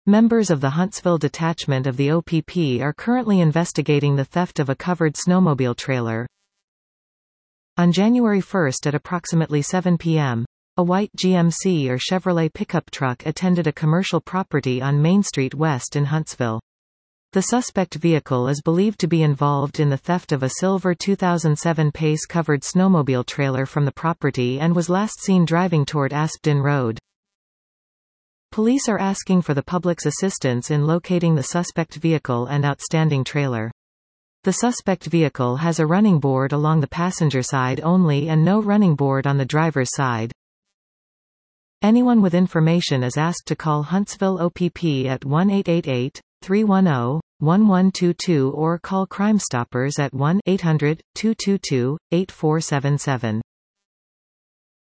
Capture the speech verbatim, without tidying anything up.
Members of the Huntsville detachment of the O P P are currently investigating the theft of a covered snowmobile trailer. On January first at approximately seven p m, a white G M C or Chevrolet pickup truck attended a commercial property on Main Street West in Huntsville. The suspect vehicle is believed to be involved in the theft of a silver two thousand seven Pace covered snowmobile trailer from the property and was last seen driving toward Aspdin Road. Police are asking for the public's assistance in locating the suspect vehicle and outstanding trailer. The suspect vehicle has a running board along the passenger side only and no running board on the driver's side. Anyone with information is asked to call Huntsville O P P at one eight eight eight, three one zero, one one two two or call Crime Stoppers at one eight hundred, two two two, eight four seven seven.